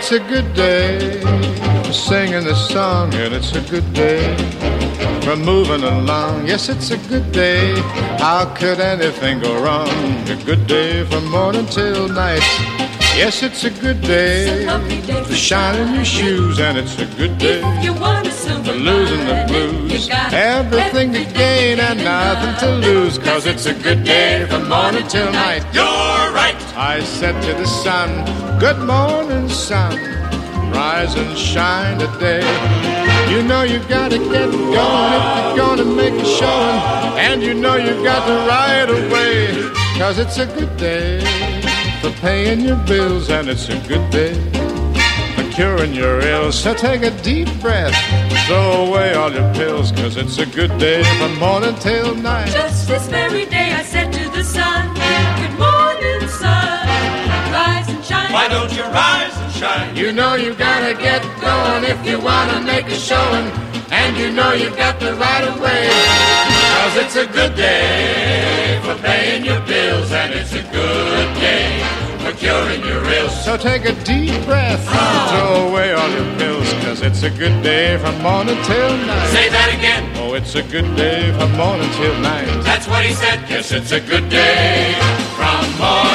it's a good day for singing this song, and it's a good day for moving along. Yes, it's a good day. How could anything go wrong? A good day from morning till night. Yes, it's a good day to shine in your shoes, and it's a good day for losing the blues. Everything to gain and nothing to lose, 'cause it's a good day from morning till night. You're right. I said to the sun, good morning, sun, rise and shine today. You know you gotta get going if you're gonna make a showing, and you know you got to ride away, 'cause it's a good day for paying your bills, and it's a good day for curing your ills. So take a deep breath, throw away all your pills, 'cause it's a good day from morning till night. Just this very day I said to the sun, good morning, sun, rise and shine. Why don't you rise and shine? You know you gotta get going if you wanna make a showing, and you know you got to ride away, 'cause it's a good day for paying your bills, and it's a good day for curing your ills. So take a deep breath, throw away all your pills, 'cause it's a good day from morning till night. Say that again. Oh, it's a good day from morning till night. That's what he said. Yes, it's a good day from morning